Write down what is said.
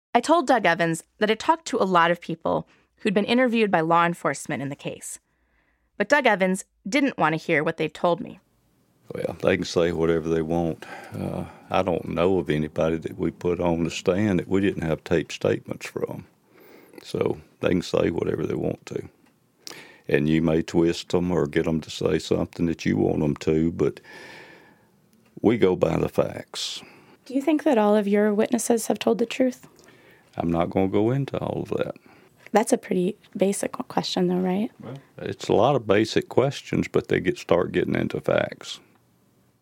I told Doug Evans that I talked to a lot of people who'd been interviewed by law enforcement in the case. But Doug Evans didn't want to hear what they'd told me. Well, they can say whatever they want. I don't know of anybody that we put on the stand that we didn't have taped statements from. So they can say whatever they want to. And you may twist them or get them to say something that you want them to, but we go by the facts. Do you think that all of your witnesses have told the truth? I'm not going to go into all of that. That's a pretty basic question, though, right? Well, it's a lot of basic questions, but they start getting into facts.